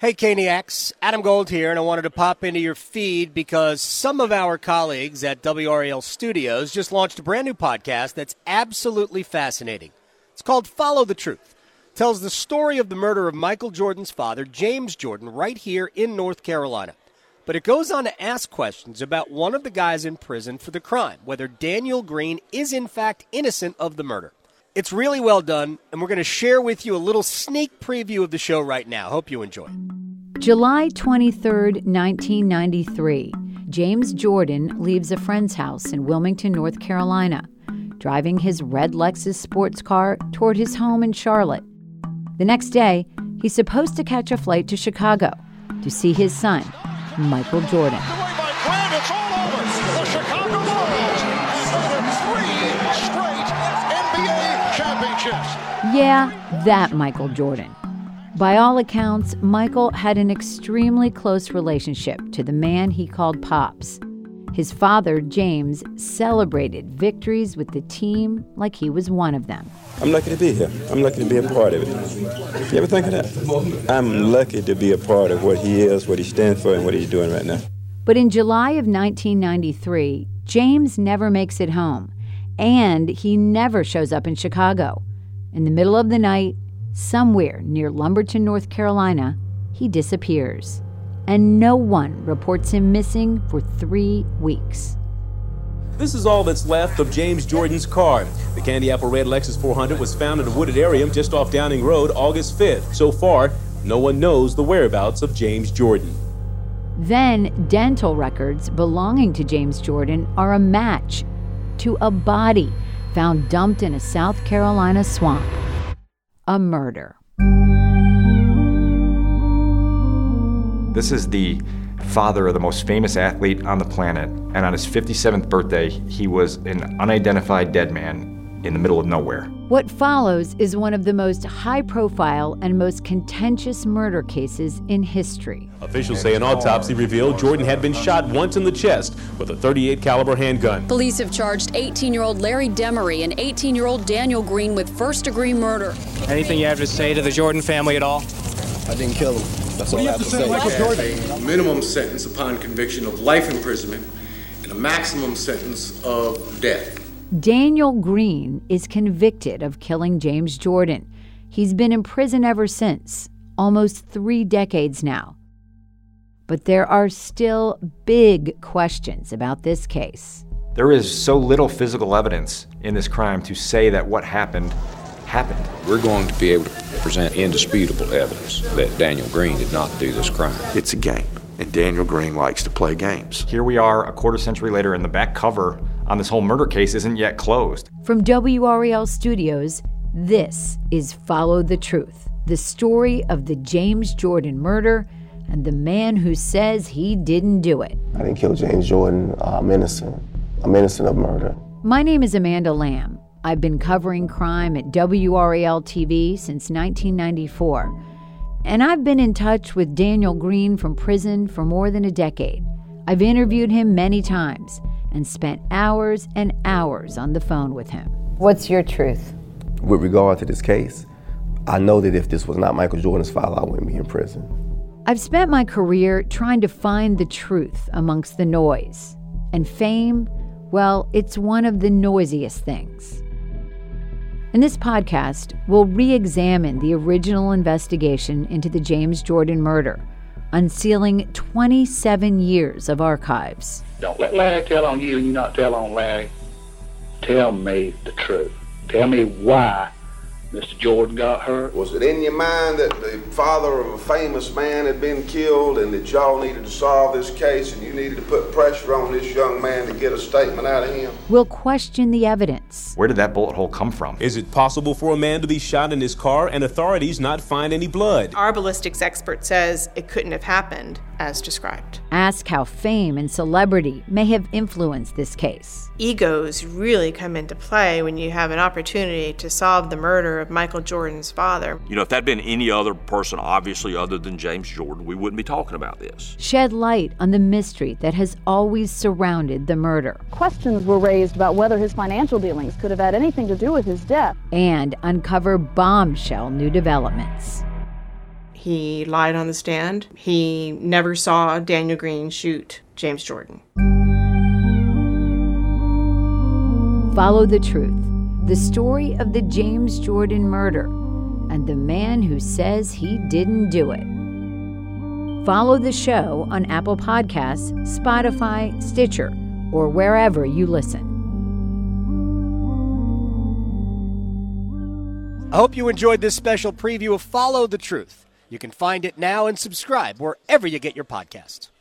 Hey, Caniacs, Adam Gold here, and I wanted to pop into your feed because some of our colleagues at WRAL Studios just launched a brand new podcast that's absolutely fascinating. It's called Follow the Truth. It tells the story of the murder of Michael Jordan's father, James Jordan, right here in North Carolina. But it goes on to ask questions about one of the guys in prison for the crime, whether Daniel Green is in fact innocent of the murder. It's really well done, and we're going to share with you a little sneak preview of the show right now. Hope you enjoy. July 23rd, 1993. James Jordan leaves a friend's house in Wilmington, North Carolina, driving his red Lexus sports car toward his home in Charlotte. The next day, he's supposed to catch a flight to Chicago to see his son, Michael Jordan. It's all over. The Chicago Bulls have 3 straight NBA championships. Yeah, that Michael Jordan. By all accounts, Michael had an extremely close relationship to the man he called Pops. His father, James, celebrated victories with the team like he was one of them. I'm lucky to be here. I'm lucky to be a part of it. You ever think of that? I'm lucky to be a part of what he is, what he stands for, and what he's doing right now. But in July of 1993, James never makes it home, and he never shows up in Chicago. In the middle of the night, somewhere near Lumberton, North Carolina, he disappears, and no one reports him missing for 3 weeks. This is all that's left of James Jordan's car. The Candy Apple Red Lexus 400 was found in a wooded area just off Downing Road August 5th. So far, no one knows the whereabouts of James Jordan. Then, dental records belonging to James Jordan are a match to a body found dumped in a South Carolina swamp. A murder. This is the father of the most famous athlete on the planet, and on his 57th birthday, he was an unidentified dead man in the middle of nowhere. What follows is one of the most high-profile and most contentious murder cases in history. Officials say an autopsy revealed Jordan had been shot once in the chest with a .38 caliber handgun. Police have charged 18-year-old Larry Demery and 18-year-old Daniel Green with first-degree murder. Anything you have to say to the Jordan family at all? I didn't kill him. That's all I have to say. Michael Jordan. A minimum sentence upon conviction of life imprisonment and a maximum sentence of death. Daniel Green is convicted of killing James Jordan. He's been in prison ever since, almost 3 decades now. But there are still big questions about this case. There is so little physical evidence in this crime to say that what happened. We're going to be able to present indisputable evidence that Daniel Green did not do this crime. It's a game, and Daniel Green likes to play games. Here we are a quarter century later, and the back cover on this whole murder case isn't yet closed. From WRAL Studios, this is Follow the Truth, the story of the James Jordan murder and the man who says he didn't do it. I didn't kill James Jordan. I'm innocent. I'm innocent of murder. My name is Amanda Lamb. I've been covering crime at WRAL TV since 1994. And I've been in touch with Daniel Green from prison for more than a decade. I've interviewed him many times and spent hours and hours on the phone with him. What's your truth? With regard to this case, I know that if this was not Michael Jordan's father, I wouldn't be in prison. I've spent my career trying to find the truth amongst the noise. And fame, well, it's one of the noisiest things. In this podcast, we'll re-examine the original investigation into the James Jordan murder, unsealing 27 years of archives. Don't let Larry tell on you and you not tell on Larry. Tell me the truth. Tell me why Mr. Jordan got hurt. Was it in your mind that the father of a famous man had been killed and that y'all needed to solve this case and you needed to put pressure on this young man to get a statement out of him? We'll question the evidence. Where did that bullet hole come from? Is it possible for a man to be shot in his car and authorities not find any blood? Our ballistics expert says it couldn't have happened as described. Ask how fame and celebrity may have influenced this case. Egos really come into play when you have an opportunity to solve the murder of Michael Jordan's father. You know, if that'd been any other person, obviously other than James Jordan, we wouldn't be talking about this. Shed light on the mystery that has always surrounded the murder. Questions were raised about whether his financial dealings could have had anything to do with his death. And uncover bombshell new developments. He lied on the stand. He never saw Daniel Green shoot James Jordan. Follow the Truth, the story of the James Jordan murder and the man who says he didn't do it. Follow the show on Apple Podcasts, Spotify, Stitcher, or wherever you listen. I hope you enjoyed this special preview of Follow the Truth. You can find it now and subscribe wherever you get your podcasts.